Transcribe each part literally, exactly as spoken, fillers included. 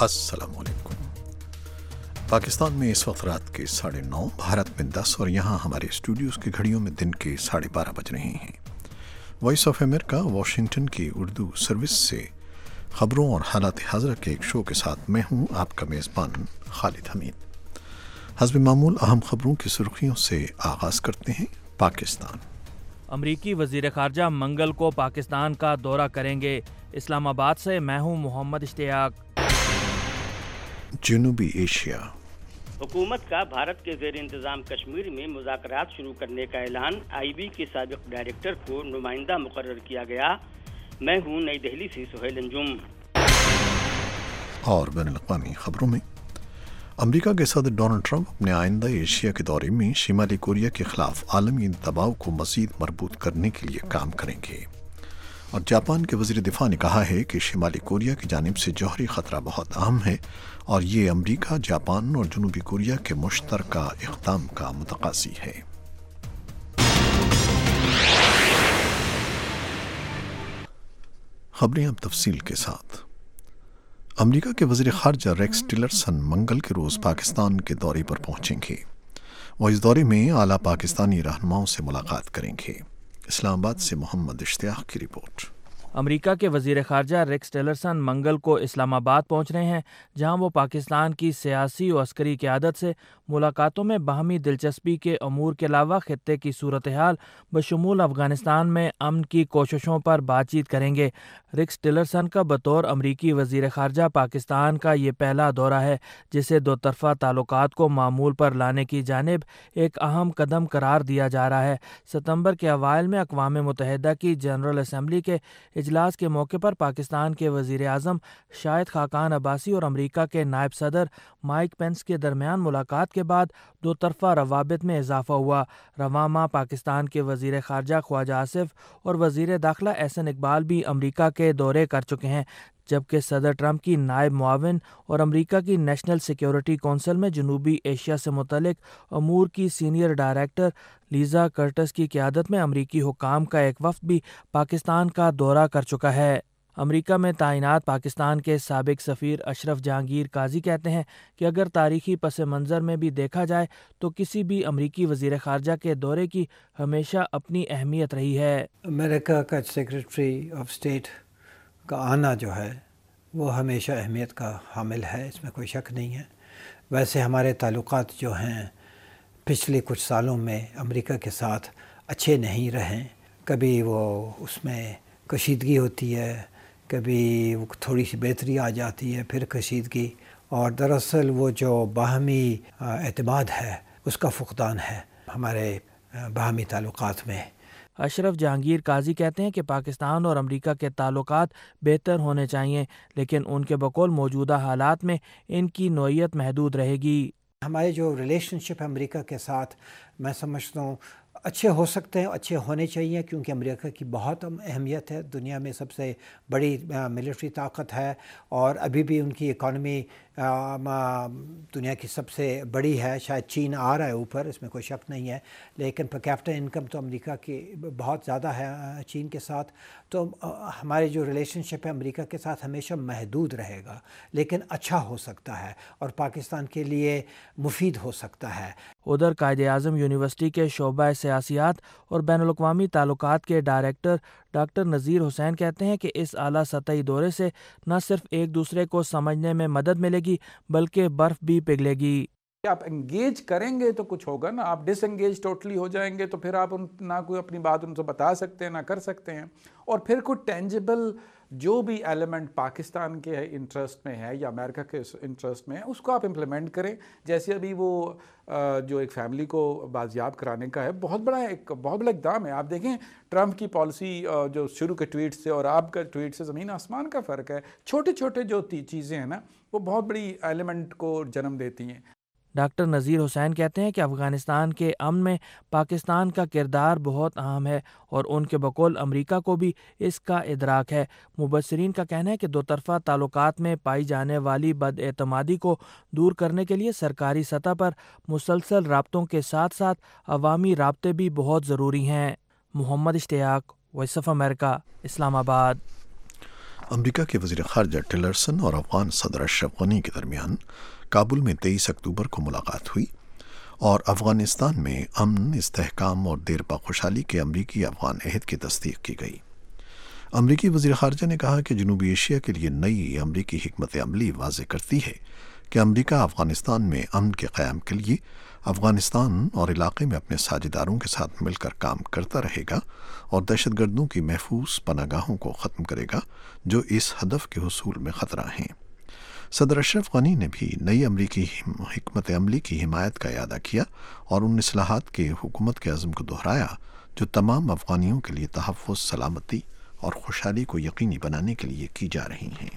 अस्सलाम वालेकुम। पाकिस्तान में इस वक्त रात के साढ़े नौ, भारत में दस और यहाँ हमारे स्टूडियोज़ की घड़ियों में दिन के साढ़े बारह बज रहे हैं। वॉइस ऑफ अमेरिका वाशिंगटन की उर्दू सर्विस से ख़बरों और हालात हाज़िरा के एक शो के साथ मैं हूँ आपका मेज़बान खालिद हमीद। हस्ब मामूल अहम ख़बरों की सुर्खियों से आगाज़ करते हैं। पाकिस्तान अमरीकी वज़ीर ख़ारजा मंगल को पाकिस्तान का दौरा करेंगे। इस्लामाबाद से मैं हूँ मोहम्मद इश्तियाक। जनूबी एशिया हुकूमत का भारत के ज़ेर इंतज़ाम कश्मीर में मुज़ाकरात शुरू करने का ऐलान। आई बी के साबिक़ डायरेक्टर को नुमाइंदा मुकर्रर किया गया। मैं हूँ नई दिल्ली से सुहेल अंजुम। और बैनुल-अक़वामी खबरों में अमेरिका के सदर डोनाल्ड ट्रंप अपने आइंदा एशिया के दौरे में शिमाली कोरिया के खिलाफ आलमी दबाव को मज़ीद मजबूत करने के लिए काम करेंगे। और जापान के वज़ीर दिफा ने कहा है कि शिमाली कोरिया की जानिब से जौहरी ख़तरा बहुत अहम है और ये अमेरिका, जापान और जनूबी कोरिया के मुश्तरका इक़दाम का मुतक़ाज़ी है। खबरें अब तफसील के साथ। अमेरिका के वज़ीर ख़ारजा रेक्स टिलरसन मंगल के रोज़ पाकिस्तान के दौरे पर पहुंचेंगे। वो इस दौरे में आला पाकिस्तानी रहनुमाओं से मुलाकात करेंगे। इस्लामाबाद से मोहम्मद इश्तियाक की रिपोर्ट। अमेरिका के वज़ीर ख़ारजा रेक्स टिलरसन मंगल को इस्लामाबाद पहुंच रहे हैं, जहां वो पाकिस्तान की सियासी और अस्करी क़यादत से मुलाकातों में बाहमी दिलचस्पी के अमूर के अलावा खित्ते की सूरत हाल बशमूल अफ़गानिस्तान में अमन की कोशिशों पर बातचीत करेंगे। रेक्स टिलरसन का बतौर अमरीकी वज़ीर ख़ारजा पाकिस्तान का ये पहला दौरा है, जिसे दो तरफ़ा ताल्लुकात को मामूल पर लाने की जानिब एक अहम कदम करार दिया जा रहा है। सितंबर के अवाइल में अक़वाम मुत्तहिदा की जनरल असम्बली के इजलास के मौके पर पाकिस्तान के वज़ीर आज़म शाहिद खाकान अब्बासी और अमेरिका के नायब सदर माइक पेंस के दरमियान मुलाकात के बाद दो तरफ़ा रवाबित में इजाफा हुआ। रवां माह पाकिस्तान के वज़ीर ख़ारजा ख्वाजा आसिफ और वज़ीर दाखिला एहसन इकबाल भी अमेरिका के दौरे कर चुके हैं, जबकि सदर ट्रंप की नायब मुआविन और अमेरिका की नेशनल सिक्योरिटी कौंसिल में जनूबी एशिया से मुतल्लिक अमूर की सीनियर डायरेक्टर लीज़ा कर्टस की क़यादत में अमरीकी हुकाम का एक वफ़द भी पाकिस्तान का दौरा कर चुका है। अमेरिका में तैनात पाकिस्तान के साबिक़ सफ़ीर अशरफ जहांगीर काजी कहते हैं कि अगर तारीख़ी पस मंज़र में भी देखा जाए तो किसी भी अमरीकी वज़ीर ख़ारजा के दौरे की हमेशा अपनी अहमियत रही है। अमेरिका का सेक्रेटरी ऑफ स्टेट का आना जो है वो हमेशा अहमियत का हामिल है, इसमें कोई शक नहीं है। वैसे हमारे ताल्लुकात जो हैं पिछले कुछ सालों में अमेरिका के साथ अच्छे नहीं रहे। कभी वो उसमें कशीदगी होती है, कभी वो थोड़ी सी बेहतरी आ जाती है, फिर कशीदगी, और दरअसल वो जो बाहमी एतमाद है उसका फुक़दान है हमारे बाहमी ताल्लुकात में। अशरफ जहांगीर काजी कहते हैं कि पाकिस्तान और अमेरिका के ताल्लुकात बेहतर होने चाहिए, लेकिन उनके बकौल मौजूदा हालात में इनकी नौइयत महदूद रहेगी। हमारे जो रिलेशनशिप है अमेरिका के साथ, मैं समझता हूँ अच्छे हो सकते हैं, अच्छे होने चाहिए, क्योंकि अमेरिका की बहुत अहमियत है, दुनिया में सबसे बड़ी मिलिट्री ताकत है और अभी भी उनकी इकॉनमी दुनिया की सबसे बड़ी है। शायद चीन आ रहा है ऊपर, इसमें कोई शक नहीं है, लेकिन पर कैपिटल इनकम तो अमेरिका की बहुत ज़्यादा है चीन के साथ। तो हमारे जो रिलेशनशिप है अमेरिका के साथ हमेशा महदूद रहेगा, लेकिन अच्छा हो सकता है और पाकिस्तान के लिए मुफीद हो सकता है। उधर कायद-ए-आज़म यूनिवर्सिटी के शोबा सियासियात और बैनुल-अक़वामी ताल्लुकात के डायरेक्टर डॉक्टर नज़ीर हुसैन कहते हैं कि इस आला सतही दौरे से न सिर्फ एक दूसरे को समझने में मदद मिलेगी बल्कि बर्फ़ भी पिघलेगी। आप एंगेज करेंगे तो कुछ होगा ना, आप डिसएंगेज टोटली हो जाएंगे तो फिर आप उन ना कोई अपनी बात उनसे बता सकते हैं ना कर सकते हैं। और फिर कोई टेंजिबल जो भी एलिमेंट पाकिस्तान के इंटरेस्ट में है या अमेरिका के इंटरेस्ट में है उसको आप इम्प्लीमेंट करें। जैसे अभी वो जो एक फैमिली को बाजियाब कराने का है, बहुत बड़ा एक बहुत बड़ा इक़दाम है। आप देखें ट्रंप की पॉलिसी जो शुरू के ट्वीट से और आपका ट्वीट से ज़मीन आसमान का फ़र्क है। छोटे छोटे जो चीज़ें हैं ना वो बहुत बड़ी एलिमेंट को जन्म देती हैं। डॉक्टर नज़ीर हुसैन कहते हैं कि अफ़गानिस्तान के अमन में पाकिस्तान का किरदार बहुत अहम है और उनके बकौल अमेरिका को भी इसका इदराक है। मुबस्सिरीन का कहना है कि दो तरफ़ा ताल्लुकात में पाई जाने वाली बदएतमादी को दूर करने के लिए सरकारी सतह पर मुसलसल राब्तों के साथ साथ अवामी राब्ते भी बहुत ज़रूरी हैं। Mohammad Ishtiaq, voice of America, Islamabad. امریکہ کے وزیر خارجہ ٹلرسن اور افغان صدر اشرف غنی کے درمیان کابل میں تیئیس اکتوبر کو ملاقات ہوئی اور افغانستان میں امن، استحکام اور دیرپا خوشحالی کے امریکی افغان عہد کی تصدیق کی گئی۔ امریکی وزیر خارجہ نے کہا کہ جنوبی ایشیا کے لیے نئی امریکی حکمت عملی واضح کرتی ہے کہ امریکہ افغانستان میں امن کے قیام کے لیے افغانستان اور علاقے میں اپنے ساجھیداروں کے ساتھ مل کر کام کرتا رہے گا اور دہشت گردوں کی محفوظ پناہ گاہوں کو ختم کرے گا جو اس ہدف کے حصول میں خطرہ ہیں۔ صدر اشرف غنی نے بھی نئی امریکی حکمت عملی کی حمایت کا اعادہ کیا اور ان اصلاحات کے حکومت کے عزم کو دہرایا جو تمام افغانیوں کے لیے تحفظ، سلامتی اور خوشحالی کو یقینی بنانے کے لیے کی جا رہی ہیں۔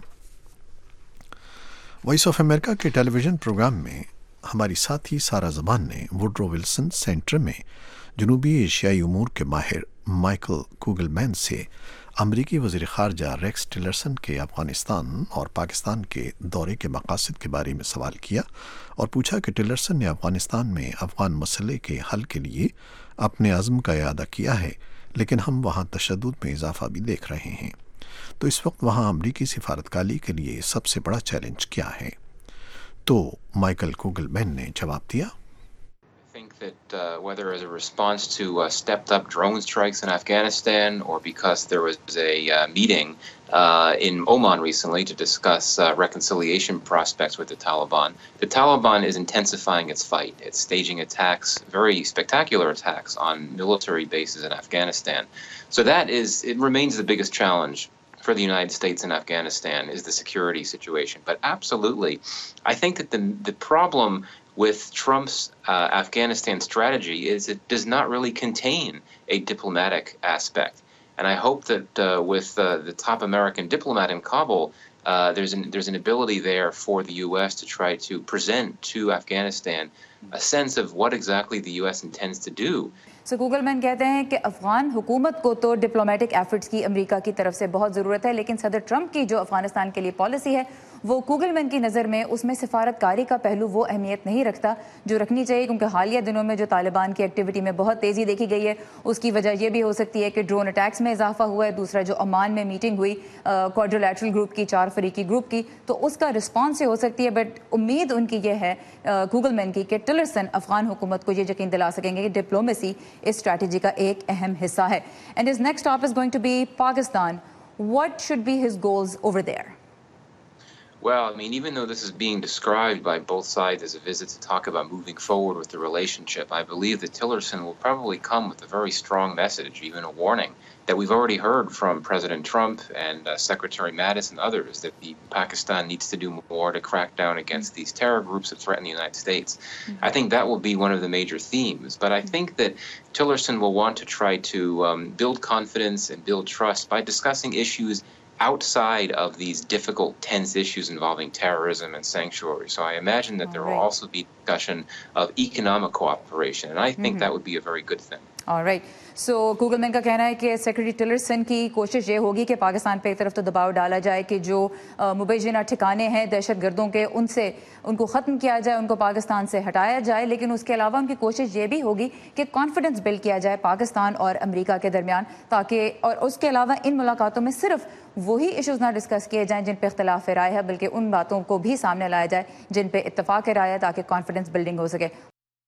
وائس آف امریکہ کے ٹیلی ویژن پروگرام میں ہماری ساتھی سارہ زمان نے ووڈرو ولسن سینٹر میں جنوبی ایشیائی امور کے ماہر مائیکل کوگلمین سے امریکی وزیر خارجہ ریکس ٹلرسن کے افغانستان اور پاکستان کے دورے کے مقاصد کے بارے میں سوال کیا اور پوچھا کہ ٹلرسن نے افغانستان میں افغان مسئلے کے حل کے لیے اپنے عزم کا اعادہ کیا ہے، لیکن ہم وہاں تشدد میں اضافہ بھی دیکھ رہے ہیں، تو اس وقت وہاں امریکی سفارتکاری کے لیے سب سے بڑا چیلنج کیا ہے؟ تو مائیکل کوگلمین نے جواب دیا، I think that uh, whether as a response to uh, stepped up drone strikes in Afghanistan or because there was a uh, meeting uh, in Oman recently to discuss uh, reconciliation prospects with the Taliban, the Taliban is intensifying its fight. It's staging attacks, very spectacular attacks on military bases in Afghanistan. So that is, it remains the biggest challenge for the United States in Afghanistan is the security situation. But absolutely, I think that the the problem with Trump's uh, Afghanistan strategy is it does not really contain a diplomatic aspect. And I hope that uh, with uh, the top American diplomat in Kabul, uh, there's an there's an ability there for the U S to try to present to Afghanistan a sense of what exactly the U S intends to do. So Google man کہتے ہیں کہ افغان حکومت کو تو diplomatic efforts کی امریکہ کی طرف سے بہت ضرورت ہے، لیکن صدر ٹرمپ کی جو افغانستان کے لیے پالیسی ہے وہ گوگل مین کی نظر میں اس میں سفارت کاری کا پہلو وہ اہمیت نہیں رکھتا جو رکھنی چاہیے، کیونکہ حالیہ دنوں میں جو طالبان کی ایکٹیویٹی میں بہت تیزی دیکھی گئی ہے اس کی وجہ یہ بھی ہو سکتی ہے کہ ڈرون اٹیکس میں اضافہ ہوا ہے، دوسرا جو عمان میں میٹنگ ہوئی کوادریلیٹرل گروپ کی، چار فریقی گروپ کی، تو اس کا رسپانس سے ہو سکتی ہے، بٹ امید ان کی یہ ہے گوگل مین کی کہ ٹلرسن افغان حکومت کو یہ یقین دلا سکیں گے کہ ڈپلومیسی اس اسٹریٹجی کا ایک اہم حصہ ہے. And his next stop is going to be Pakistan. What should be his goals over there? Well, I mean, even though this is being described by both sides as a visit to talk about moving forward with the relationship, I believe that Tillerson will probably come with a very strong message, even a warning, that we've already heard from President Trump and uh, Secretary Mattis and others, that the Pakistan needs to do more to crack down against these terror groups that threaten the United States. Mm-hmm. I think that will be one of the major themes. But I think that Tillerson will want to try to um, build confidence and build trust by discussing issues outside of these difficult, tense issues involving terrorism and sanctuary. So I imagine that All there right. will also be discussion of economic cooperation, and I think mm-hmm. that would be a very good thing. All right. So Google man کا کہنا ہے کہ secretary Tillerson کی کوشش یہ ہوگی کہ پاکستان پہ ایک طرف تو دباؤ ڈالا جائے کہ جو مبینہ ٹھکانے ہیں دہشت گردوں کے ان سے ان کو ختم کیا جائے، ان کو پاکستان سے ہٹایا جائے، لیکن اس کے علاوہ ان کی کوشش یہ بھی ہوگی کہ کانفیڈنس بلڈ کیا جائے پاکستان اور امریکہ کے درمیان، تاکہ اور اس کے علاوہ ان ملاقاتوں میں صرف وہی ایشوز نہ ڈسکس کیے جائیں جن پہ اختلاف رائے ہے، بلکہ ان باتوں کو بھی سامنے لایا جائے جن پہ اتفاق رائے ہے، تاکہ کانفیڈنس بلڈنگ ہو سکے.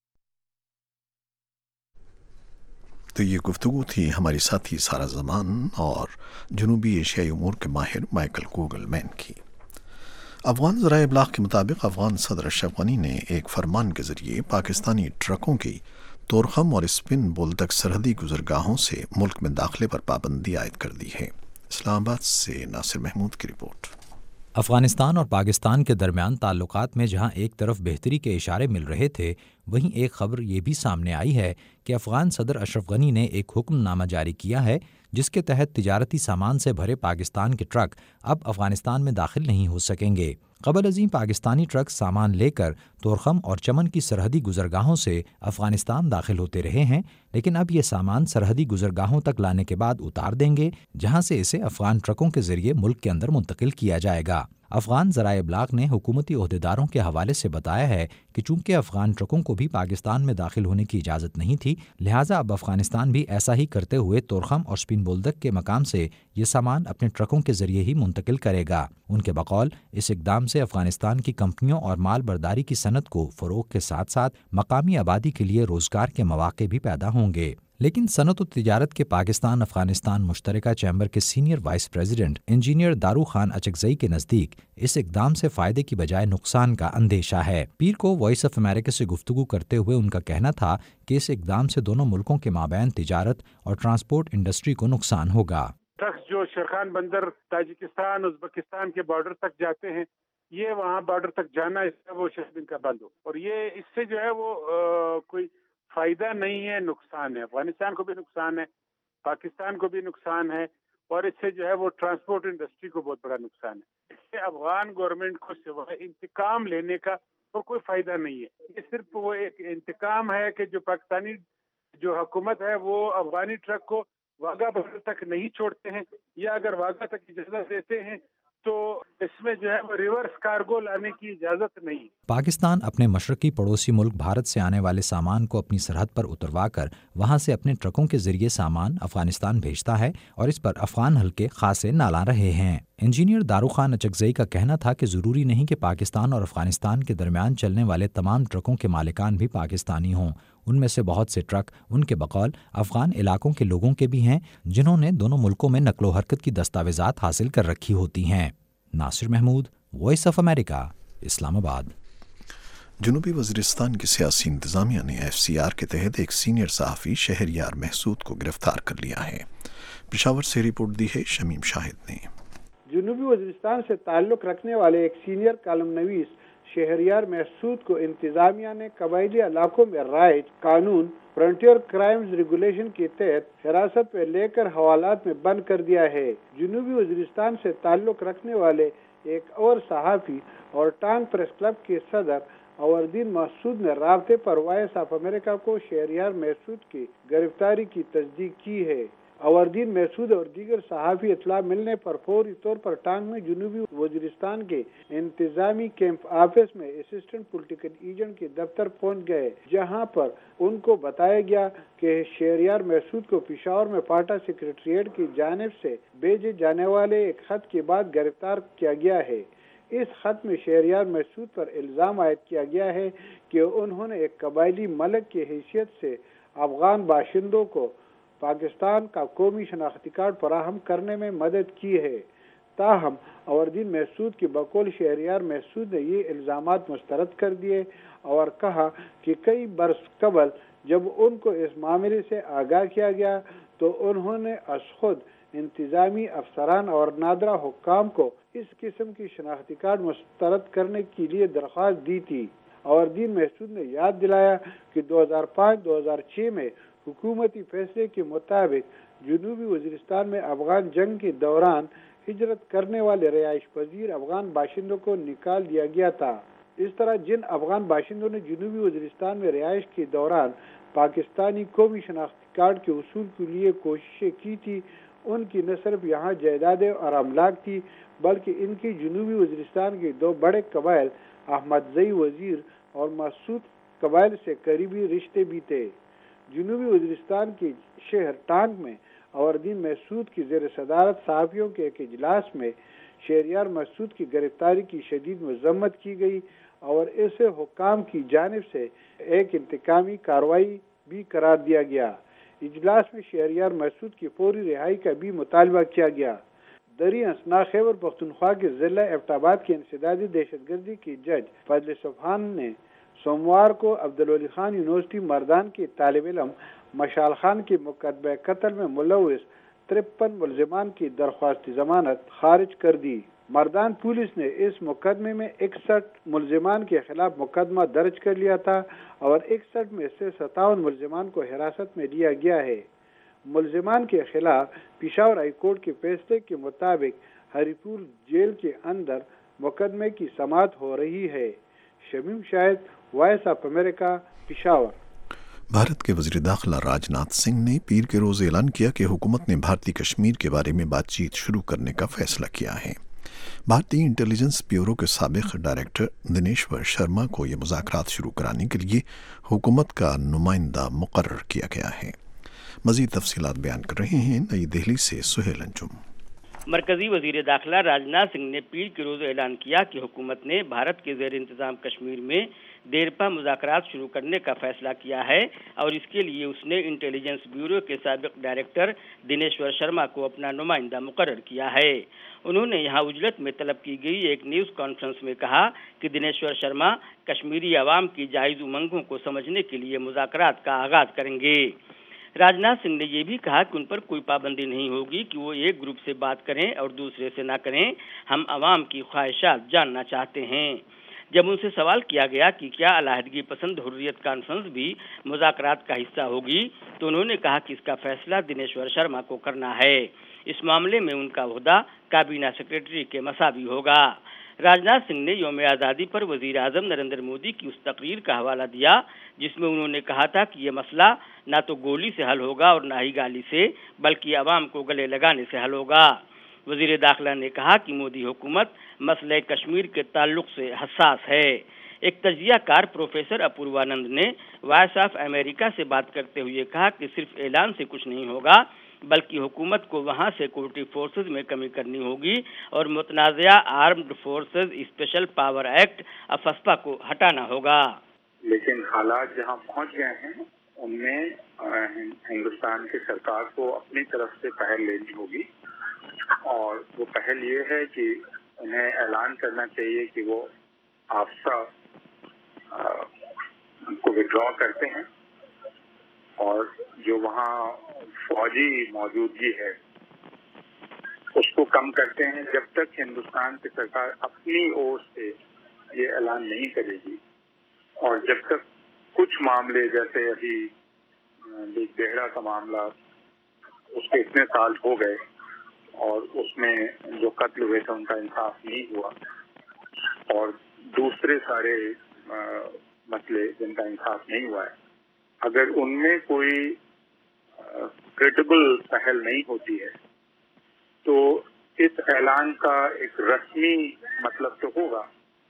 تو یہ گفتگو تھی ہماری ساتھی سارہ زمان اور جنوبی ایشیائی امور کے ماہر مائیکل کوگل مین کی. افغان ذرائع ابلاغ کے مطابق افغان صدر اشرف غنی نے ایک فرمان کے ذریعے پاکستانی ٹرکوں کی تورخم اور اسپن بولدک سرحدی گزرگاہوں سے ملک میں داخلے پر پابندی عائد کر دی ہے. اسلام آباد سے ناصر محمود کی رپورٹ. افغانستان اور پاکستان کے درمیان تعلقات میں جہاں ایک طرف بہتری کے اشارے مل رہے تھے، وہیں ایک خبر یہ بھی سامنے آئی ہے کہ افغان صدر اشرف غنی نے ایک حکم نامہ جاری کیا ہے جس کے تحت تجارتی سامان سے بھرے پاکستان کے ٹرک اب افغانستان میں داخل نہیں ہو سکیں گے. قبل ازیں پاکستانی ٹرک سامان لے کر تورخم اور چمن کی سرحدی گزرگاہوں سے افغانستان داخل ہوتے رہے ہیں، لیکن اب یہ سامان سرحدی گزرگاہوں تک لانے کے بعد اتار دیں گے، جہاں سے اسے افغان ٹرکوں کے ذریعے ملک کے اندر منتقل کیا جائے گا۔ افغان ذرائع ابلاغ نے حکومتی عہدیداروں کے حوالے سے بتایا ہے کہ چونکہ افغان ٹرکوں کو بھی پاکستان میں داخل ہونے کی اجازت نہیں تھی، لہٰذا اب افغانستان بھی ایسا ہی کرتے ہوئے تورخم اور سپین بولدک کے مقام سے یہ سامان اپنے ٹرکوں کے ذریعے ہی منتقل کرے گا۔ ان کے بقول اس اقدام سے افغانستان کی کمپنیوں اور مال برداری کی صنعت کو فروغ کے ساتھ ساتھ مقامی آبادی کے لیے روزگار کے مواقع بھی پیدا ہوں گے۔ لیکن صنعت و تجارت کے پاکستان افغانستان مشترکہ چیمبر کے سینئر وائس پریزیڈنٹ انجینئر دارو خان اچکزئی کے نزدیک اس اقدام سے فائدے کی بجائے نقصان کا اندیشہ ہے۔ پیر کو وائس آف امریکہ سے گفتگو کرتے ہوئے ان کا کہنا تھا کہ اس اقدام سے دونوں ملکوں کے مابین تجارت اور ٹرانسپورٹ انڈسٹری کو نقصان ہوگا۔ شخص جو شیرخان بندر تاجکستان ازبکستان کے بارڈر تک جاتے ہیں، یہ وہاں بارڈر تک جانا اس کا وہ شہر کا بند ہو، اور یہ اس سے جو ہے وہ کوئی فائدہ نہیں ہے، نقصان ہے۔ افغانستان کو بھی نقصان ہے، پاکستان کو بھی نقصان ہے، اور اس سے جو ہے وہ ٹرانسپورٹ انڈسٹری کو بہت بڑا نقصان ہے۔ اس سے افغان گورنمنٹ کو سوائے انتقام لینے کا اور کوئی فائدہ نہیں ہے۔ یہ صرف وہ ایک انتقام ہے کہ جو پاکستانی جو حکومت ہے وہ افغانی ٹرک کو واگا بارڈر تک نہیں چھوڑتے ہیں، یا اگر واگا تک اجازت دیتے ہیں تو اس میں جو ہے وہ ریورس کارگو لانے کی اجازت نہیں۔ پاکستان اپنے مشرقی پڑوسی ملک بھارت سے آنے والے سامان کو اپنی سرحد پر اتروا کر وہاں سے اپنے ٹرکوں کے ذریعے سامان افغانستان بھیجتا ہے، اور اس پر افغان حلقے خاصے نالاں رہے ہیں۔ انجینئر دارو خان اچکزئی کا کہنا تھا کہ ضروری نہیں کہ پاکستان اور افغانستان کے درمیان چلنے والے تمام ٹرکوں کے مالکان بھی پاکستانی ہوں۔ ان میں سے بہت سے ٹرک ان کے بقول افغان علاقوں کے لوگوں کے بھی ہیں، جنہوں نے دونوں ملکوں میں نقل و حرکت کی دستاویزات حاصل کر رکھی ہوتی ہیں۔ Nasir Mahmood, voice of America, Islamabad. جنوبی وزیرستان کی سیاسی انتظامیہ نے ایف سی آر کے تحت ایک سینئر صحافی شہریار محسود کو گرفتار کر لیا ہے۔ پشاور سے رپورٹ دی ہے شمیم شاہد نے۔ جنوبی وزیرستان سے تعلق رکھنے والے ایک سینئر کالم نویس شہریار محسود کو انتظامیہ نے قبائلی علاقوں میں رائج قانون فرنٹیئر کرائمز ریگولیشن کے تحت حراست پہ لے کر حوالات میں بند کر دیا ہے۔ جنوبی وزیرستان سے تعلق رکھنے والے ایک اور صحافی اور ٹانگ پریس کلب کے صدر اوردین محسود نے رابطے پر وائس آف امریکہ کو شہریار محسود کی گرفتاری کی تصدیق کی ہے۔ اوردین محسود اور دیگر صحافی اطلاع ملنے پر فوری طور پر ٹانگ میں جنوبی وزیرستان کے انتظامی کیمپ آفس میں اسسٹنٹ پولیٹیکل ایجنٹ کے دفتر پہنچ گئے، جہاں پر ان کو بتایا گیا کہ شہریار محسود کو پشاور میں پاٹا سیکریٹریٹ کی جانب سے بھیجے جانے والے ایک خط کے بعد گرفتار کیا گیا ہے۔ اس خط میں شہریار محسود پر الزام عائد کیا گیا ہے کہ انہوں نے ایک قبائلی ملک کی حیثیت سے افغان باشندوں کو پاکستان کا قومی شناختی کارڈ فراہم کرنے میں مدد کی ہے۔ تاہم اوردین محسود کی بقول شہریار محسود نے یہ الزامات مسترد کر دیے اور کہا کہ کئی برس قبل جب ان کو اس معاملے سے آگاہ کیا گیا تو انہوں نے از خود انتظامی افسران اور نادرا حکام کو اس قسم کی شناختی کارڈ مسترد کرنے کے لیے درخواست دی تھی۔ اوردین محسود نے یاد دلایا کہ دو ہزار پانچ دو ہزار چھ میں حکومتی فیصلے کے مطابق جنوبی وزیرستان میں افغان جنگ کے دوران ہجرت کرنے والے رہائش پذیر افغان باشندوں کو نکال دیا گیا تھا۔ اس طرح جن افغان باشندوں نے جنوبی وزیرستان میں رہائش کے دوران پاکستانی قومی شناختی کارڈ کے حصول کے لیے کوششیں کی تھی، ان کی نہ صرف یہاں جائیدادیں اور املاک تھی بلکہ ان کی جنوبی وزیرستان کے دو بڑے قبائل احمد زئی وزیر اور مسعود قبائل سے قریبی رشتے بھی تھے۔ جنوبی وزیرستان کے شہر ٹانگ میں اوردین محسود کی زیر صدارت صحافیوں کے ایک اجلاس میں شہریار محسود کی گرفتاری کی شدید مذمت کی گئی اور اسے حکام کی جانب سے ایک انتقامی کارروائی بھی قرار دیا گیا۔ اجلاس میں شہریار محسود کی فوری رہائی کا بھی مطالبہ کیا گیا۔ دری اسنا خیبر پختونخوا کے ضلع ایبٹ آباد کے انسدادی دہشت گردی کے جج فضل سبحان نے سوموار کو عبدالولی خان یونیورسٹی مردان کے طالب علم مشال خان کے مقدمہ قتل میں ملوث ترپن ملزمان کی درخواست ضمانت خارج کر دی۔ مردان پولیس نے اس مقدمے میں اکسٹھ ملزمان کے خلاف مقدمہ درج کر لیا تھا اور اکسٹھ میں سے ستاون ملزمان کو حراست میں لیا گیا ہے۔ ملزمان کے خلاف پشاور ہائی کورٹ کے فیصلے کے مطابق ہری پور جیل کے اندر مقدمے کی سماعت ہو رہی ہے۔ Shamim Shahid, voice of America, Peshawar. Bharat کے وزیر داخلہ راج ناتھ سنگھ نے پیر کے روز اعلان کیا کہ حکومت نے بھارتی کشمیر کے بارے میں بات چیت شروع کرنے کا فیصلہ کیا ہے۔ بھارتی انٹیلیجنس بیورو کے سابق ڈائریکٹر دنیشور شرما کو یہ مذاکرات شروع کرانے کے لیے حکومت کا نمائندہ مقرر کیا گیا ہے۔ مزید تفصیلات بیان کر رہے ہیں نئی دہلی سے سہیل انجم۔ مرکزی وزیر داخلہ راجناتھ سنگھ نے پیر کے روز اعلان کیا کہ حکومت نے بھارت کے زیر انتظام کشمیر میں دیرپا مذاکرات شروع کرنے کا فیصلہ کیا ہے اور اس کے لیے اس نے انٹیلیجنس بیورو کے سابق ڈائریکٹر دنیشور شرما کو اپنا نمائندہ مقرر کیا ہے۔ انہوں نے یہاں اجلت میں طلب کی گئی ایک نیوز کانفرنس میں کہا کہ دنیشور شرما کشمیری عوام کی جائز امنگوں کو سمجھنے کے لیے مذاکرات کا آغاز کریں گے۔ راجناتھ سنگھ نے یہ بھی کہا کہ ان پر کوئی پابندی نہیں ہوگی کہ وہ ایک گروپ سے بات کریں اور دوسرے سے نہ کریں، ہم عوام کی خواہشات جاننا چاہتے ہیں۔ جب ان سے سوال کیا گیا کہ کیا علیحدگی پسند حریت کانفرنس بھی مذاکرات کا حصہ ہوگی تو انہوں نے کہا کہ اس کا فیصلہ دنیشور شرما کو کرنا ہے۔ اس معاملے میں ان کا عہدہ کابینہ سیکرٹری کے مساوی ہوگا۔ راجناتھ سنگھ نے یوم آزادی پر وزیر اعظم نریندر مودی کی اس تقریر کا حوالہ دیا جس میں انہوں نے کہا تھا کہ یہ مسئلہ نہ تو گولی سے حل ہوگا اور نہ ہی گالی سے، بلکہ عوام کو گلے لگانے سے حل ہوگا۔ وزیر داخلہ نے کہا کہ مودی حکومت مسئلہ کشمیر کے تعلق سے حساس ہے۔ ایک تجزیہ کار پروفیسر اپوروانند نے وائس آف امریکہ سے بات کرتے ہوئے کہا کہ صرف اعلان سے کچھ نہیں ہوگا بلکہ حکومت کو وہاں سیکورٹی فورسز میں کمی کرنی ہوگی اور متنازعہ armed forces special power act AFSPA کو ہٹانا ہوگا۔ لیکن حالات جہاں پہنچ گئے ہیں ان میں ہندوستان کی سرکار کو اپنی طرف سے پہل لینی ہوگی اور وہ پہل یہ ہے کہ انہیں اعلان کرنا چاہیے کہ وہ آفسا کو وڈرا کرتے ہیں اور جو وہاں فوجی موجودگی ہے اس کو کم کرتے ہیں۔ جب تک ہندوستان کی سرکار اپنی اور سے یہ اعلان نہیں کرے گی اور جب تک کچھ معاملے جیسے ابھی بیگ بیہڑا کا معاملہ اس کے اتنے سال ہو گئے اور اس میں جو قتل ہوئے تھے ان کا انصاف نہیں ہوا اور دوسرے سارے مسئلے جن کا انصاف نہیں ہوا ہے، اگر ان میں کوئی کریڈیبل پہل نہیں ہوتی ہے تو اس اعلان کا ایک رسمی مطلب تو ہوگا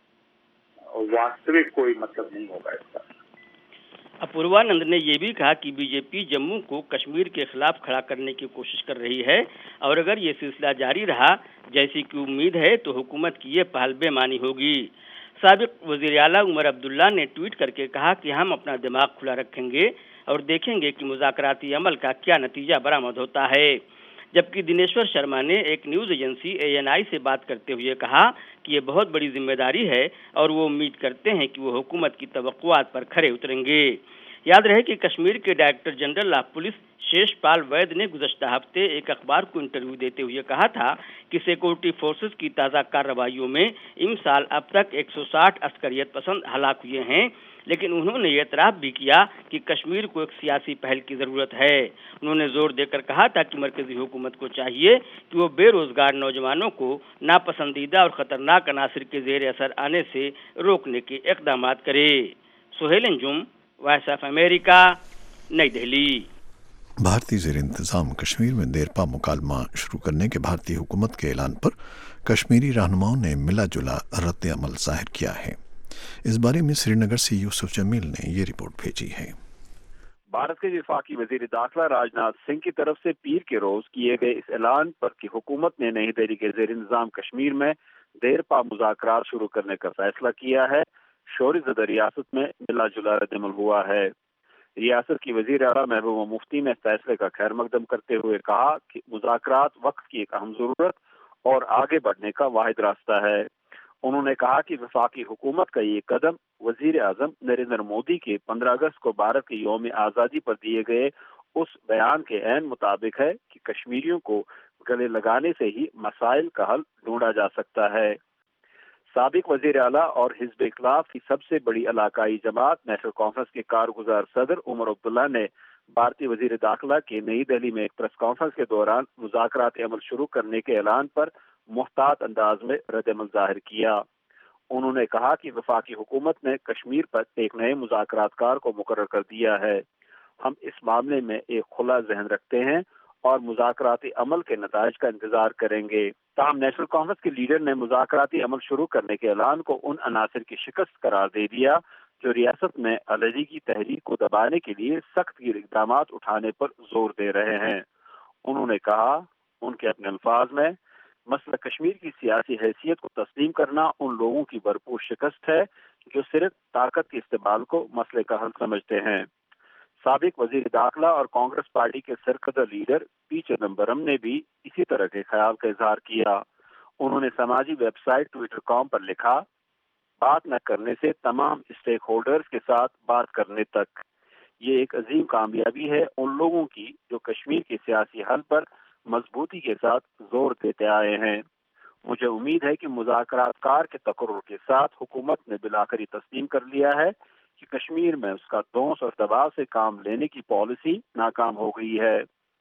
اور واستوک کوئی مطلب نہیں ہوگا اس کا۔ اپوروانند نے یہ بھی کہا کہ بی جے پی جموں کو کشمیر کے خلاف کھڑا کرنے کی کوشش کر رہی ہے اور اگر یہ سلسلہ جاری رہا جیسی کہ امید ہے تو حکومت کی یہ پہل بے معنی ہوگی۔ سابق وزیر اعلیٰ عمر عبداللہ نے ٹویٹ کر کے کہا کہ ہم اپنا دماغ کھلا رکھیں گے اور دیکھیں گے کہ مذاکراتی عمل کا کیا نتیجہ برآمد ہوتا ہے، جبکہ دنیشور شرما نے ایک news agency A N I سے بات کرتے ہوئے کہا کہ یہ بہت بڑی ذمہ داری ہے اور وہ امید کرتے ہیں کہ وہ حکومت کی توقعات پر کھرے اتریں گے۔ یاد رہے کہ کشمیر کے director general of police Shesh Paul Vaid نے گزشتہ ہفتے ایک اخبار کو انٹرویو دیتے ہوئے کہا تھا کہ سیکورٹی فورسز کی تازہ کارروائیوں میں ان سال اب تک ایک سو ساٹھ عسکریت پسند ہلاک ہوئے ہیں، لیکن انہوں نے یہ اعتراف بھی کیا کہ کشمیر کو ایک سیاسی پہل کی ضرورت ہے۔ انہوں نے زور دے کر کہا تھا کہ مرکزی حکومت کو چاہیے کہ وہ بے روزگار نوجوانوں کو ناپسندیدہ اور خطرناک عناصر کے زیر اثر آنے سے روکنے کے اقدامات کرے۔ Sohail Anjum, voice of America, نئی دہلی۔ بھارتی زیر انتظام کشمیر میں دیرپا مکالمہ شروع کرنے کے بھارتی حکومت کے اعلان پر کشمیری رہنماؤں نے ملا جلا رد عمل ظاہر کیا ہے۔ اس بارے میں سری نگر سے یوسف جمیل نے یہ رپورٹ بھیجی ہے۔ بھارت کے وفاقی وزیر داخلہ راجناتھ سنگھ کی طرف سے پیر کے روز کیے گئے اس اعلان پر کہ حکومت نے نئی دہلی کے زیر انتظام کشمیر میں دیرپا مذاکرات شروع کرنے کا فیصلہ کیا ہے، شوری زدہ ریاست میں ملا جلا رد عمل ہوا ہے۔ ریاست کی وزیر اعلیٰ محبوبہ مفتی نے اس فیصلے کا خیر مقدم کرتے ہوئے کہا کہ مذاکرات وقت کی ایک اہم ضرورت اور آگے بڑھنے کا واحد راستہ ہے۔ انہوں نے کہا کہ وفاقی حکومت کا یہ قدم وزیر اعظم نریندر مودی کے پندرہ اگست کو بھارت کے یوم آزادی پر دیے گئے اس بیان کے عین مطابق ہے کہ کشمیریوں کو گلے لگانے سے ہی مسائل کا حل ڈھونڈا جا سکتا ہے۔ سابق وزیر اعلیٰ اور حزب اختلاف کی سب سے بڑی علاقائی جماعت نیشنل کانفرنس کے کارگزار صدر عمر عبداللہ نے بھارتی وزیر داخلہ کے نئی دہلی میں ایک پریس کانفرنس کے دوران مذاکرات عمل شروع کرنے کے اعلان پر محتاط انداز میں رد عمل ظاہر کیا۔ انہوں نے کہا کہ وفاقی حکومت نے کشمیر پر ایک نئے مذاکرات کار کو مقرر کر دیا ہے. ہم اس معاملے میں ایک کھلا ذہن رکھتے ہیں اور مذاکراتی عمل کے نتائج کا انتظار کریں گے. تاہم نیشنل کانفرنس کے لیڈر نے مذاکراتی عمل شروع کرنے کے اعلان کو ان عناصر کی شکست قرار دے دیا جو ریاست میں علیحدگی تحریک کو دبانے کے لیے سخت گیر اقدامات اٹھانے پر زور دے رہے ہیں. انہوں نے کہا، ان کے اپنے الفاظ میں، مسئلہ کشمیر کی سیاسی حیثیت کو تسلیم کرنا ان لوگوں کی بھرپور شکست ہے جو صرف طاقت کے استعمال کو مسئلے کا حل سمجھتے ہیں. سابق وزیر داخلہ اور کانگریس پارٹی کے سرکردہ لیڈر پی چدمبرم نے بھی اسی طرح کے خیال کا اظہار کیا. انہوں نے سماجی ویب سائٹ ٹویٹر کام پر لکھا، بات نہ کرنے سے تمام اسٹیک ہولڈرز کے ساتھ بات کرنے تک. یہ ایک عظیم کامیابی ہے ان لوگوں کی جو کشمیر کے سیاسی حل پر مضبوطی کے ساتھ زور دیتے آئے ہیں. مجھے امید ہے کہ مذاکرات کار کے تقرر کے ساتھ حکومت نے بالآخر یہ تسلیم کر لیا ہے کہ کشمیر میں اس کا دونس اور دباؤ سے کام لینے کی پالیسی ناکام ہو گئی ہے.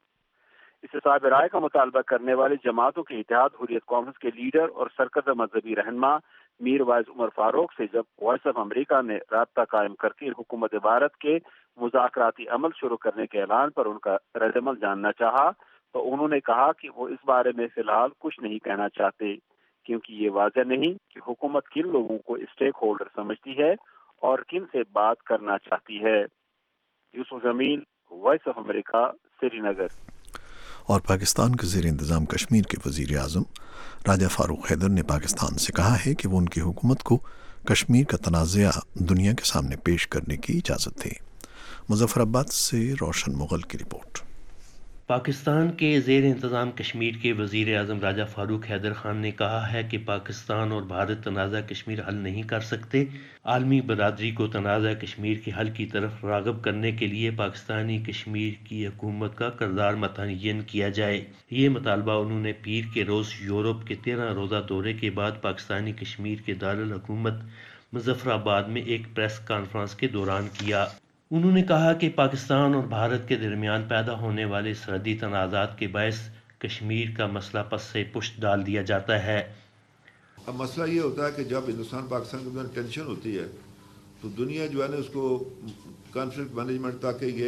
اس صاحب رائے کا مطالبہ کرنے والے جماعتوں کے اتحاد حریت کانفرنس کے لیڈر اور سرکردہ مذہبی رہنما میر وائز عمر فاروق سے جب وائس آف امریکہ نے رابطہ قائم کر کے حکومت بھارت کے مذاکراتی عمل شروع کرنے کے اعلان پر ان کا رد عمل جاننا چاہا تو انہوں نے کہا کہ وہ اس بارے میں فی الحال کچھ نہیں کہنا چاہتے کیونکہ یہ واضح نہیں کہ حکومت کن لوگوں کو اسٹیک ہولڈر سمجھتی ہے اور کن سے بات کرنا چاہتی ہے. Yusuf Jameel, voice of America, Srinagar. اور پاکستان کے زیر انتظام کشمیر کے وزیر اعظم راجہ فاروق حیدر نے پاکستان سے کہا ہے کہ وہ ان کی حکومت کو کشمیر کا تنازعہ دنیا کے سامنے پیش کرنے کی اجازت دے. مظفر آباد سے روشن مغل کی رپورٹ. پاکستان کے زیر انتظام کشمیر کے وزیر اعظم راجہ فاروق حیدر خان نے کہا ہے کہ پاکستان اور بھارت تنازع کشمیر حل نہیں کر سکتے. عالمی برادری کو تنازع کشمیر کے حل کی طرف راغب کرنے کے لیے پاکستانی کشمیر کی حکومت کا کردار متعین کیا جائے. یہ مطالبہ انہوں نے پیر کے روز یورپ کے تیرہ روزہ دورے کے بعد پاکستانی کشمیر کے دارالحکومت مظفر آباد میں ایک پریس کانفرنس کے دوران کیا. انہوں نے کہا کہ پاکستان اور بھارت کے درمیان پیدا ہونے والے سرحدی تنازعات کے باعث کشمیر کا مسئلہ پس سے پشت ڈال دیا جاتا ہے. اب مسئلہ یہ ہوتا ہے کہ جب ہندوستان پاکستان کے درمیان ٹینشن ہوتی ہے تو دنیا جو ہے نا اس کو کانفلکٹ مینجمنٹ تاکہ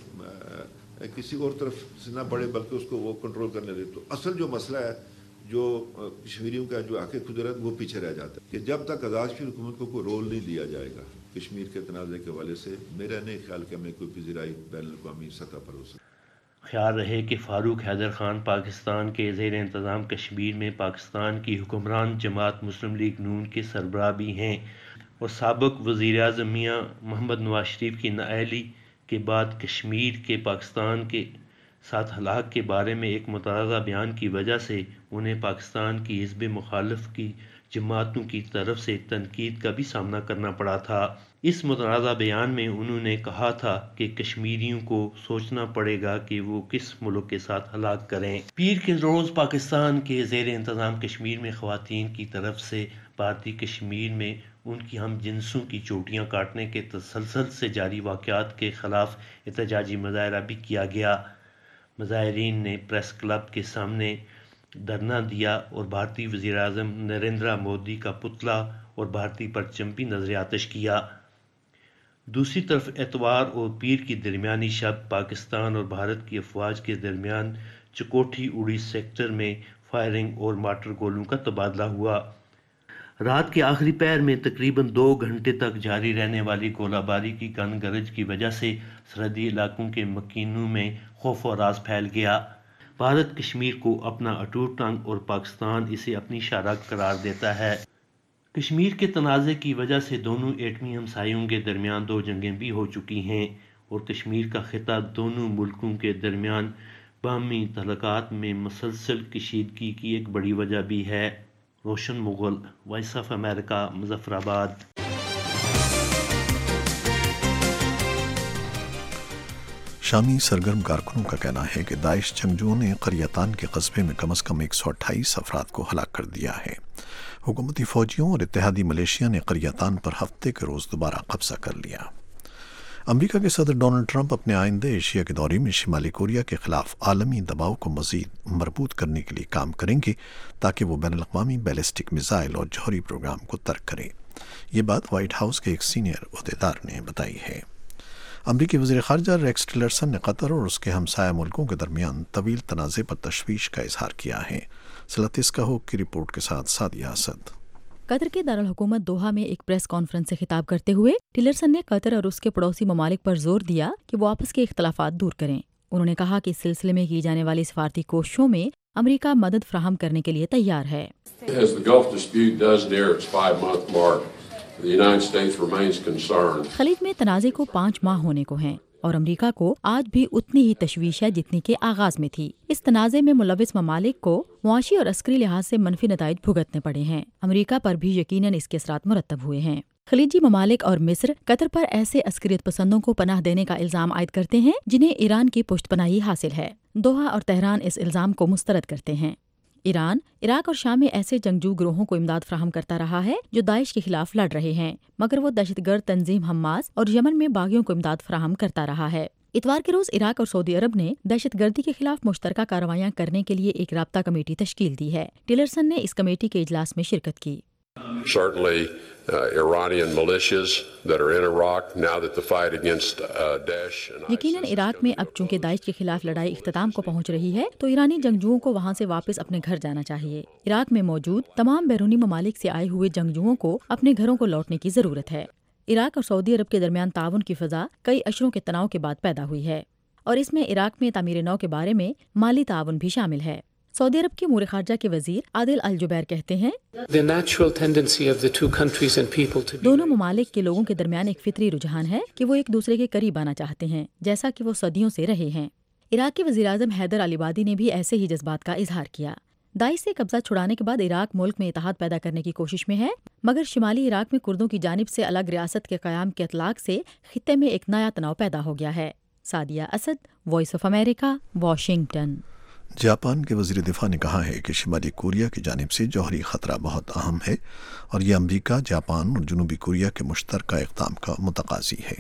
یہ کسی اور طرف سے نہ بڑھے بلکہ اس کو وہ کنٹرول کرنے دے. تو اصل جو مسئلہ ہے جو کشمیریوں کا جو حق قدرت وہ پیچھے رہ جاتا ہے کہ جب تک آزاد کشمیر حکومت کو کوئی رول نہیں دیا جائے گا کشمیر کے تنازع کے حوالے سے، میرا نہیں خیال کہ ہمیں کوئی پذیرائی بین الاقوامی سطح پر ہو سکے. خیال رہے کہ فاروق حیدر خان پاکستان کے زیر انتظام کشمیر میں پاکستان کی حکمران جماعت مسلم لیگ نون کے سربراہ بھی ہیں اور سابق وزیر اعظم میاں محمد نواز شریف کی نااہلی کے بعد کشمیر کے پاکستان کے ساتھ ہلاک کے بارے میں ایک متنازع بیان کی وجہ سے انہیں پاکستان کی حزب مخالف کی جماعتوں کی طرف سے تنقید کا بھی سامنا کرنا پڑا تھا. اس متنازع بیان میں انہوں نے کہا تھا کہ کشمیریوں کو سوچنا پڑے گا کہ وہ کس ملک کے ساتھ ہلاک کریں. پیر کے روز پاکستان کے زیر انتظام کشمیر میں خواتین کی طرف سے بھارتی کشمیر میں ان کی ہم جنسوں کی چوٹیاں کاٹنے کے تسلسل سے جاری واقعات کے خلاف احتجاجی مظاہرہ بھی کیا گیا. مظاہرین نے پریس کلب کے سامنے دھرنا دیا اور بھارتی وزیر اعظم نریندر مودی کا پتلا اور بھارتی پرچم بھی نظر آتش کیا. دوسری طرف اتوار اور پیر کی درمیانی شب پاکستان اور بھارت کی افواج کے درمیان چکوٹھی اڑی سیکٹر میں فائرنگ اور مارٹر گولوں کا تبادلہ ہوا. رات کے آخری پہر میں تقریباً دو گھنٹے تک جاری رہنے والی گولہ باری کی گن گرج کی وجہ سے سرحدی علاقوں کے مکینوں میں خوف و راز پھیل گیا. بھارت کشمیر کو اپنا اٹوٹ ٹانگ اور پاکستان اسے اپنی شارک قرار دیتا ہے. کشمیر کے تنازع کی وجہ سے دونوں ایٹمی ہمسایوں کے درمیان دو جنگیں بھی ہو چکی ہیں اور کشمیر کا خطہ دونوں ملکوں کے درمیان باہمی تعلقات میں مسلسل کشیدگی کی ایک بڑی وجہ بھی ہے. Roshan Mughal, voice of America, Muzaffarabad. شامی سرگرم کارکنوں کا کہنا ہے کہ داعش جنگجوؤں نے قریتان کے قصبے میں کم از کم ایک سو اٹھائیس افراد کو ہلاک کر دیا ہے. حکومتی فوجیوں اور اتحادی ملیشیا نے قریتان پر ہفتے کے روز دوبارہ قبضہ کر لیا. अमेरिका के सदर डोनाल्ड ट्रंप अपने आइंदे एशिया के दौरे में शिमाली कोरिया के खिलाफ आलमी दबाव को मजीद मजबूत करने के लिए काम करेंगे ताकि वो बैनुल-अक़वामी बैलिस्टिक मिसाइल और जौहरी प्रोग्राम को तर्क करे। ये बात व्हाइट हाउस के एक सीनियर ओहदेदार ने बताई है। अमरीकी वज़ीर ख़ारजा रेक्स टिलरसन ने कतर और उसके हमसाया मुल्कों के दरमियान तवील तनाज़े पर तशवीश का इजहार किया है। सलातिस का हो की रिपोर्ट के साथ सादिया असद। कतर के दारुल हुकूमत दोहा में एक प्रेस कॉन्फ्रेंस से खिताब करते हुए टिलरसन ने कतर और उसके पड़ोसी ममालिक पर जोर दिया कि वो आपस के इख्तलाफात दूर करें। उन्होंने कहा कि इस सिलसिले में की जाने वाली सिफारती कोशिशों में अमरीका मदद फराहम करने के लिए तैयार है। खलीज में तनाज़े को पाँच माह होने को हैं और अमरीका को आज भी उतनी ही तशवीश है जितनी के आगाज में थी। इस तनाज़े में मुलविस ममालिक को मुआशी और अस्करी लिहाज से मनफी नताइज भुगतने पड़े हैं। अमरीका पर भी यकीनन इसके असरात मुरतब हुए हैं। खलीजी ममालिक और मिस्र कतर पर ऐसे अस्करियत पसंदों को पनाह देने का इल्जाम आयद करते हैं जिन्हें ईरान की पुष्टपनाही हासिल है। दोहा और तेहरान इस इल्जाम को मुस्तरद करते हैं। ईरान इराक और शाम में ऐसे जंगजू ग्रोहों को इमदाद फराहम करता रहा है जो दाइश के खिलाफ लड़ रहे हैं, मगर वो दहशतगर्द तंजीम हमास और यमन में बागियों को इमदाद फराहम करता रहा है। इतवार के रोज इराक और सऊदी अरब ने दहशतगर्दी के खिलाफ मुश्तरका कार्रवाइयां करने के लिए एक राब्ता कमेटी तश्कील दी है। टिलरसन ने इस कमेटी के इजलास में शिरकत की। Certainly, uh, Iranian militias that are in Iraq now that the fight against uh, Daesh and यकीनन इराक में अब चूंकि दाइश के खिलाफ लड़ाई इख्तिताम को पहुंच रही है तो ईरानी जंगजुओं को वहां से वापस अपने घर जाना चाहिए। इराक में मौजूद तमाम बैरूनी ममालिक से आए हुए जंगजुओं को अपने घरों को लौटने की जरूरत है। इराक और सऊदी अरब के दरमियान ताउन की फजा कई अशरों के तनाव के बाद पैदा हुई है और इसमें इराक में तामीर नौ के बारे में माली ताउन भी शामिल है। सऊदी अरब के अमूर खारजा के वजीर आदिल अल जुबैर कहते हैं, दोनों ममालिक के लोगों के दरमियान एक फितरी रुझान है कि वो एक दूसरे के करीब आना चाहते हैं, जैसा कि वो सदियों से रहे हैं। इराक के वजीर आज़म हैदर अल इबादी ने भी ऐसे ही जज्बात का इजहार किया। दाइश से कब्जा छुड़ाने के बाद इराक मुल्क में इत्तेहाद पैदा करने की कोशिश में है, मगर शिमाली इराक में कुर्दों की जानिब से अलग रियासत के क़याम के इतलाक से खित्ते में एक नया तनाव पैदा हो गया है। Sadia Asad, voice of America, Washington. Japan के वज़ीर दिफा ने कहा है कि शिमाली कोरिया की जानिब से जौहरी ख़तरा बहुत अहम है और ये अमरीका, जापान और जनूबी कोरिया के मुश्तरका इक़दाम का मुतकाज़ी है।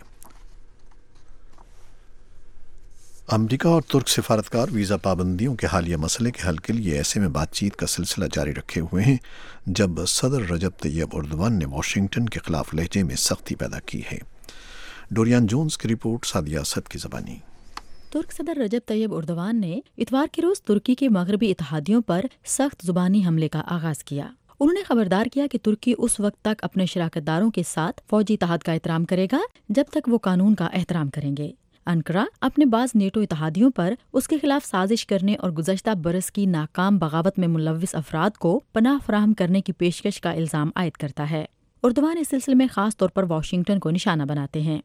अमरीका और तुर्क सिफारतकार वीज़ा पाबंदियों के हालिया मसले के हल के लिए ऐसे में बातचीत का सिलसिला जारी रखे हुए हैं जब सदर रजब तैयब एर्दोगान ने वाशिंगटन के खिलाफ लहजे में सख्ती पैदा की है। डोरियान जोन्स की रिपोर्ट, सादिया असद की ज़बानी। तुर्क सदर रजब तैयब एर्दोगान ने इतवार के रोज तुर्की के मगरबी इत्तेहादियों पर सख्त जुबानी हमले का आगाज किया। उन्होंने खबरदार किया कि तुर्की उस वक्त तक अपने शराकतदारों के साथ फौजी इत्तेहाद का एहतराम करेगा जब तक वो कानून का एहतराम करेंगे। अंकरा अपने बाज नेटो इत्तेहादियों पर उसके खिलाफ साजिश करने और गुज़श्ता बरस की नाकाम बगावत में मुलव्विस अफराद को पनाह फराहम करने की पेशकश का इल्जाम आयद करता है। एर्दोगान इस सिलसिले में खास तौर पर वाशिंगटन को निशाना बनाते हैं।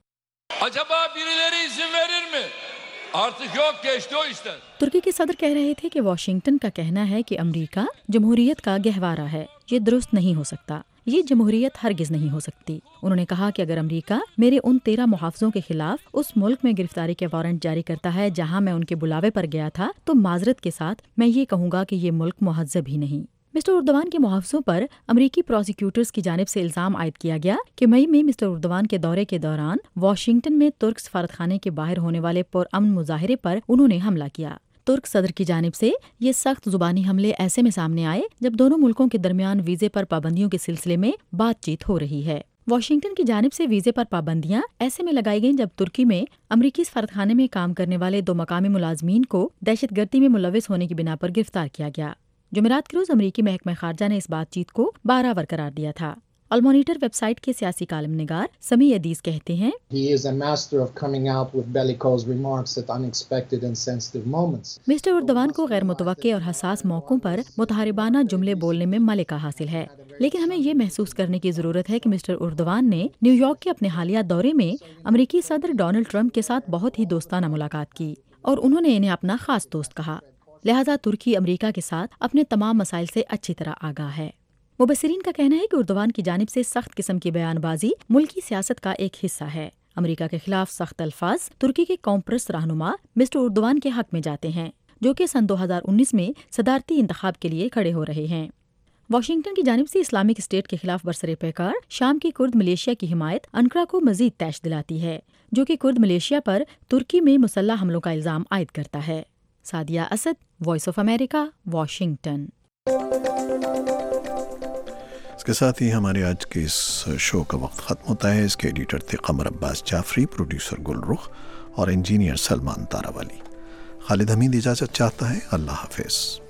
तुर्की के सदर कह रहे थे कि वाशिंगटन का कहना है कि अमेरिका जमहूरियत का गहवारा है, ये दुरुस्त नहीं हो सकता, ये जमहूरियत हरगिज नहीं हो सकती। उन्होंने कहा कि अगर अमेरिका मेरे उन तेरह मुहाफ़िज़ों के खिलाफ उस मुल्क में गिरफ्तारी के वारंट जारी करता है जहां मैं उनके बुलावे पर गया था, तो माजरत के साथ मैं ये कहूँगा कि ये मुल्क मुहज़्ज़ब ही नहीं। मिस्टर एर्दोगान के मुहाफ़िज़ों पर अमरीकी प्रोसिक्यूटर्स की जानिब से इल्ज़ाम आयद किया गया कि मई में मिस्टर एर्दोगान के दौरे के दौरान वाशिंगटन में तुर्क सफारतखाने के बाहर होने वाले पुरअमन मुजाहिरे पर उन्होंने हमला किया। तुर्क सदर की जानिब से ये सख्त जुबानी हमले ऐसे में सामने आए जब दोनों मुल्कों के दरमियान वीज़े पर पाबंदियों के सिलसिले में बातचीत हो रही है। वाशिंगटन की जानिब से वीज़े पर पाबंदियां ऐसे में लगाई गईं जब तुर्की में अमरीकी सफारतखाने में काम करने वाले दो मकामी मुलाजमीन को दहशतगर्दी में मुलविस होने की बिना पर गिरफ्तार किया गया। जुमेरात के रोज अमरीकी महकमा खारजा ने इस बातचीत को बारावर करार दिया था। अल मॉनिटर वेबसाइट के सियासी कालम निगार समी अदीस कहते हैं, मिस्टर एर्दोगान को गैर मुतवक्के और हसास मौकों पर मुतहारिबाना जुमले बोलने में मलिका हासिल है, लेकिन हमें ये महसूस करने की जरूरत है कि मिस्टर एर्दोगान ने न्यूयॉर्क के अपने हालिया दौरे में अमरीकी सदर डोनाल्ड ट्रंप के साथ बहुत ही दोस्ताना मुलाकात की और उन्होंने इन्हें अपना खास दोस्त कहा। लिहाजा तुर्की अमरीका के साथ अपने तमाम मसाइल से अच्छी तरह आगाह है। मुबसरीन का कहना है कि एर्दोगान की जानिब से सख्त किस्म की बयानबाजी मुल्की सियासत का एक हिस्सा है। अमरीका के खिलाफ सख्त अल्फाज तुर्की के कौमप्रस्त रहनुमा मिस्टर एर्दोगान के हक में जाते हैं, जो कि सन दो हजार उन्नीस में सदारती इंतखाब के लिए खड़े हो रहे हैं। वाशिंगटन की जानिब से इस्लामिक स्टेट के खिलाफ बरसरे पैकार शाम की कुर्द मलेशिया की हिमायत अंकरा को मजीद तैश दिलाती है, جو کہ کرد ملیشیا پر ترکی میں مسلح حملوں کا الزام عائد کرتا ہے۔ Sadia Asad, voice of America, Washington. اس کے ساتھ ہی ہمارے آج کے اس شو کا وقت ختم ہوتا ہے۔ اس کے ایڈیٹر تھے قمر عباس جعفری، پروڈیوسر گل رخ اور انجینئر سلمان تاراوالی۔ خالد حمید اجازت چاہتا ہے۔ اللہ حافظ۔